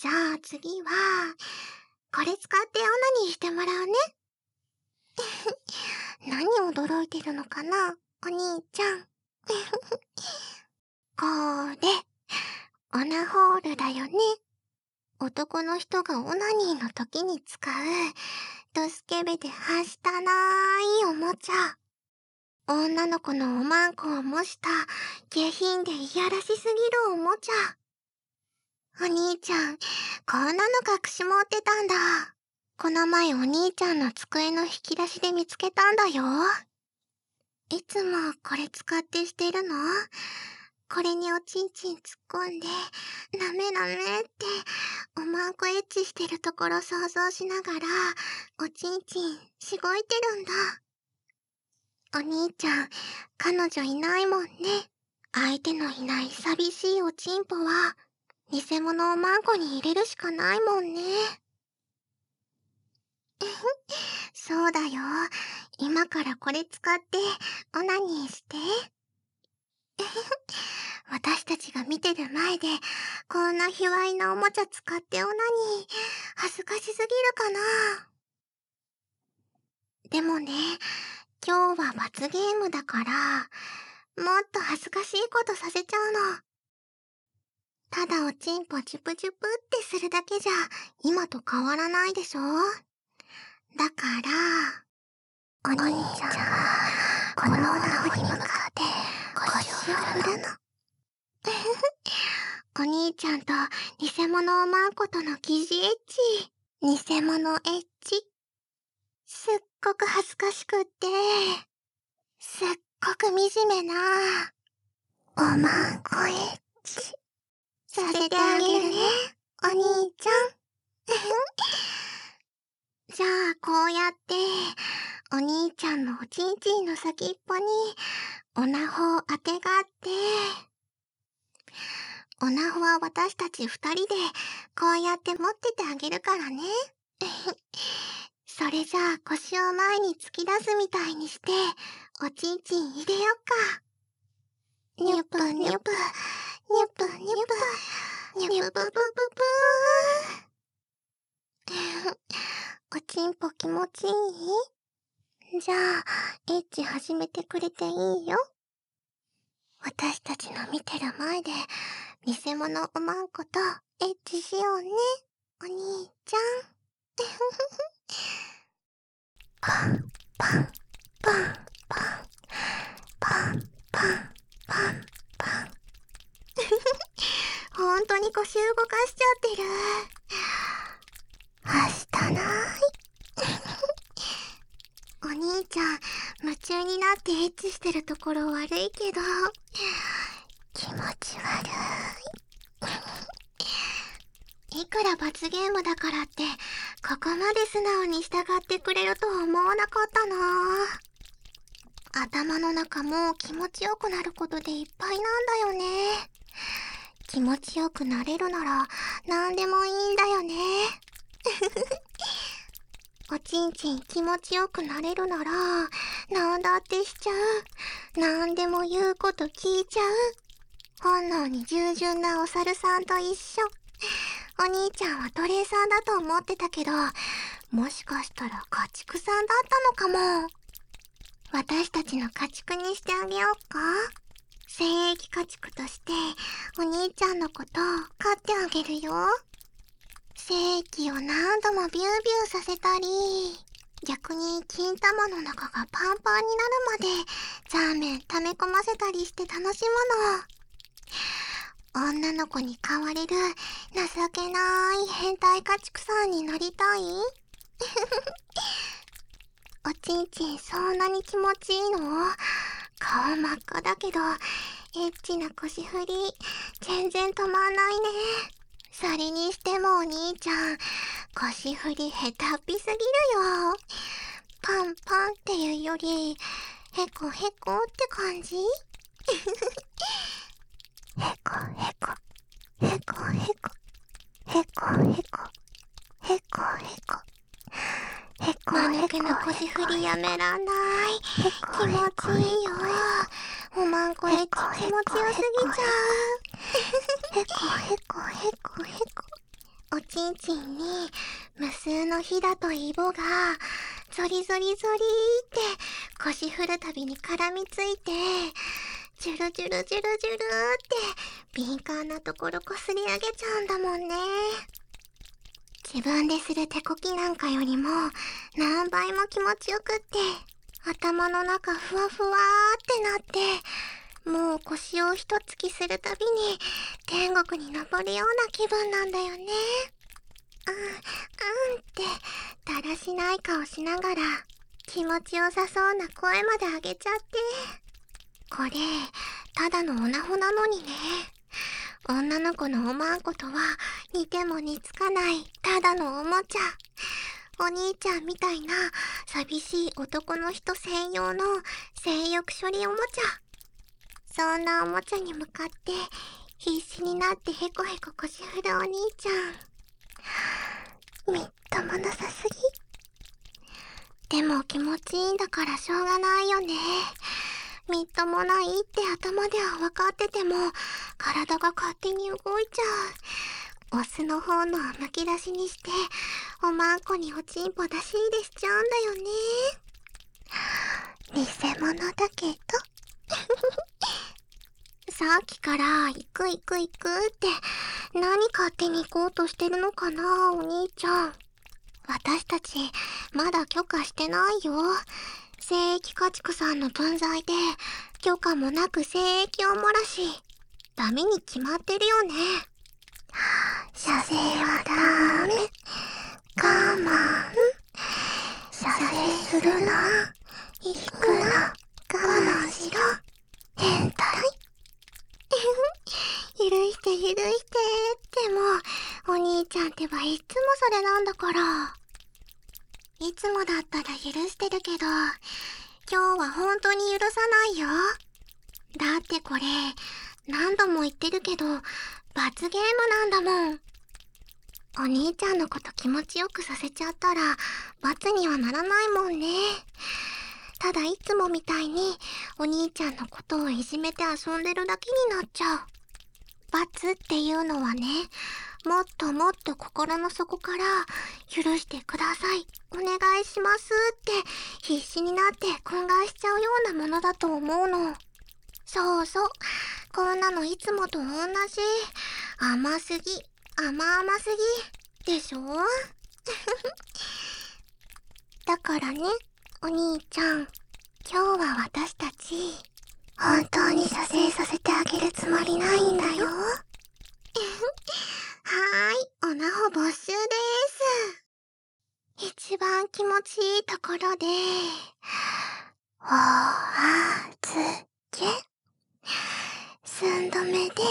じゃあ次は、これ使ってオナニーしてもらうね。何驚いてるのかな、お兄ちゃん。これ、オナホールだよね。男の人がオナニーの時に使う、ドスケベではしたないおもちゃ。女の子のおまんこを模した下品でいやらしすぎるおもちゃ。お兄ちゃん、こんなの隠し持ってたんだ。この前お兄ちゃんの机の引き出しで見つけたんだよ。いつもこれ使ってしてるの？これにおちんちん突っ込んで、なめなめって、おまんこエッチしてるところ想像しながら、おちんちんしごいてるんだ。お兄ちゃん、彼女いないもんね。相手のいない寂しいおちんぽは、偽物をマンコに入れるしかないもんね。そうだよ。今からこれ使ってオナニーして。私たちが見てる前でこんな卑猥なおもちゃ使ってオナニー恥ずかしすぎるかな。でもね、今日は罰ゲームだからもっと恥ずかしいことさせちゃうの。ただおちんぽチュプチュプってするだけじゃ今と変わらないでしょ。だからお兄ちゃんはこのオナホに向かって腰を振るの。お兄ちゃんと偽物をマンコとの疑似エッチ。偽物エッチ。すっごく恥ずかしくって、すっごく惨めな、おまんこエッチ。させてあげるね、お兄ちゃん。じゃあこうやって、お兄ちゃんのおちんちんの先っぽに、オナホをあてがって、オナホは私たち二人でこうやって持っててあげるからね。それじゃあ腰を前に突き出すみたいにして、おちんちん入れよっか。ニュプニュプ、ニュプニュプ、ニュプププププおちんぽ気持ちいい？じゃあ、エッチ始めてくれていいよ。私たちの見てる前で、偽物おまんことエッチしようね、お兄ちゃん。パン、パン、パン、パン、パン、パン、パン、パン。ほんとに腰動かしちゃってる。はしたない。お兄ちゃん、夢中になってエッチしてるところ悪いけど、気持ち悪い。いくら罰ゲームだからって、ここまで素直に従ってくれるとは思わなかったな。頭の中も気持ちよくなることでいっぱいなんだよね。気持ちよくなれるなら何でもいいんだよね。おちんちん気持ちよくなれるならなんだってしちゃう。なんでも言うこと聞いちゃう。本能に従順なお猿さんと一緒。お兄ちゃんは奴隷さんだと思ってたけど、もしかしたら家畜さんだったのかも。私たちの家畜にしてあげようか。精液家畜としてお兄ちゃんのことを飼ってあげるよ。精液を何度もビュービューさせたり、逆に金玉の中がパンパンになるまでザーメン溜め込ませたりして楽しむの。女の子に飼われる情けない変態家畜さんになりたい？おちんちんそんなに気持ちいいの？顔真っ赤だけどエッチな腰振り全然止まんないね。それにしてもお兄ちゃん腰振り下手っぴすぎるよ。パンパンっていうよりへこへこって感じ？へこへこへこへこへこへこへこへこまぬけの腰振りやめらんない。気持ちいいよ。おまんこエッチ気持ちよすぎちゃう。へこへこへこへこ。おちんちんに無数のひだとイボがゾリゾリゾリって腰振るたびに絡みついて、ジュルジュルジュルジュルって敏感なところこすり上げちゃうんだもんね。自分でする手こきなんかよりも何倍も気持ちよくって、頭の中ふわふわーってなって、もう腰を一突きするたびに天国に登るような気分なんだよね。ってだらしない顔しながら気持ちよさそうな声まで上げちゃって、これただのオナホなのにね。女の子のおまんことは似ても似つかないただのおもちゃ。お兄ちゃんみたいな寂しい男の人専用の性欲処理おもちゃ。そんなおもちゃに向かって必死になってヘコヘコ腰振るお兄ちゃん。みっともなさすぎ。でも気持ちいいんだからしょうがないよね。みっともないって頭では分かってても体が勝手に動いちゃう。オスの方のむき出しにしておまんこにおちんぽ出し入れしちゃうんだよね。偽物だけどさっきから行く行く行くって何勝手に行こうとしてるのかな、お兄ちゃん。私たちまだ許可してないよ。聖域家畜さんの分際で許可もなく聖域を漏らしダメに決まってるよね。射精はダメ。我慢。射精するな。行くな。我慢しろ。変態。許して許して。でもお兄ちゃんってばいつもそれなんだから。いつもだったら許してるけど今日は本当に許さないよ。だってこれ何度も言ってるけど罰ゲームなんだもん。お兄ちゃんのこと気持ちよくさせちゃったら罰にはならないもんね。ただいつもみたいにお兄ちゃんのことをいじめて遊んでるだけになっちゃう。罰っていうのはね、もっともっと心の底から許してください、お願いしますって必死になって懇願しちゃうようなものだと思うの。そうそう、こんなのいつもと同じ。甘すぎ、甘々すぎでしょだからね、お兄ちゃん、今日は私たち本当に射精させてあげるつもりないんだよ。はーい、オナホ没収です。一番気持ちいいところでお預け寸止めです。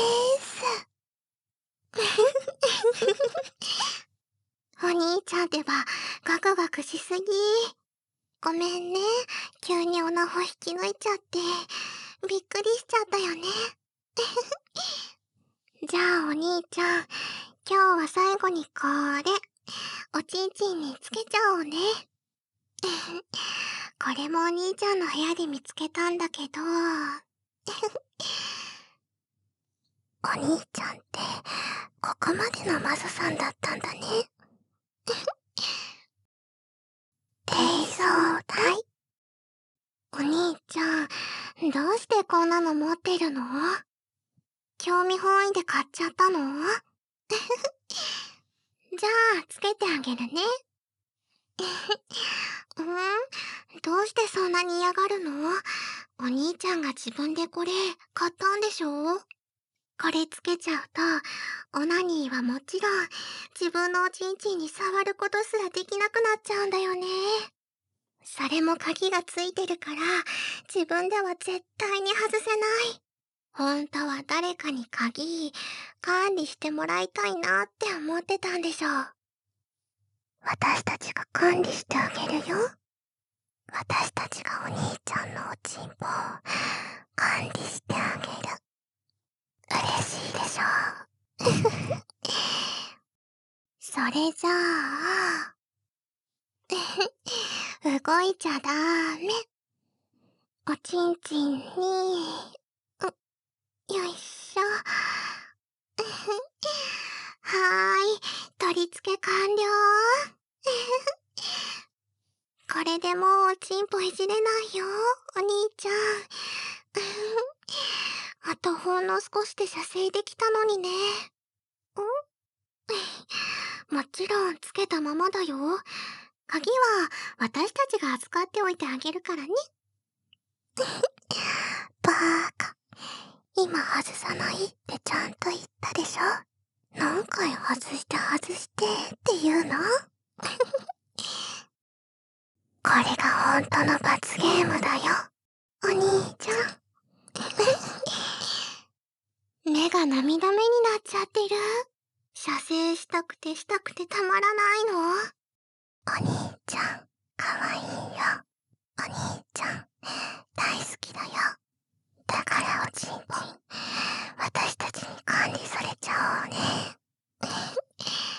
お兄ちゃんってばガクガクしすぎ。ごめんね、急にオナホ引き抜いちゃってびっくりしちゃったよね。じゃあお兄ちゃん、今日は最後にこれおちんちんにつけちゃおうね。これもお兄ちゃんの部屋で見つけたんだけどお兄ちゃんってここまでのマゾさんだったんだね。低層体。お兄ちゃん、どうしてこんなの持ってるの？興味本位で買っちゃったの？じゃあつけてあげるね。どうしてそんなに嫌がるの？お兄ちゃんが自分でこれ買ったんでしょ？これつけちゃうとオナニーはもちろん自分のおちんちんに触ることすらできなくなっちゃうんだよね。それも鍵がついてるから自分では絶対に外せない。本当は誰かに管理してもらいたいなって思ってたんでしょう。私たちが管理してあげるよ。私たちがお兄ちゃんのおちんぽを管理してあげる。嬉しいでしょそれじゃあ動いちゃダメ。おちんちんによいしょ取り付け完了。これでもうチンポいじれないよ、お兄ちゃん。あとほんの少しで射精できたのにね。もちろんつけたままだよ。鍵は私たちが預かっておいてあげるからね。バーカ。今外さないってちゃんと言ったでしょ。何回外してって言うの？これが本当の罰ゲームだよ、お兄ちゃん。目が涙目になっちゃってる。射精したくてたまらないの。お兄ちゃん、かわいいよ。お兄ちゃん、大好きだよ。だからおちんぽん、私たちに管理されちゃおうね。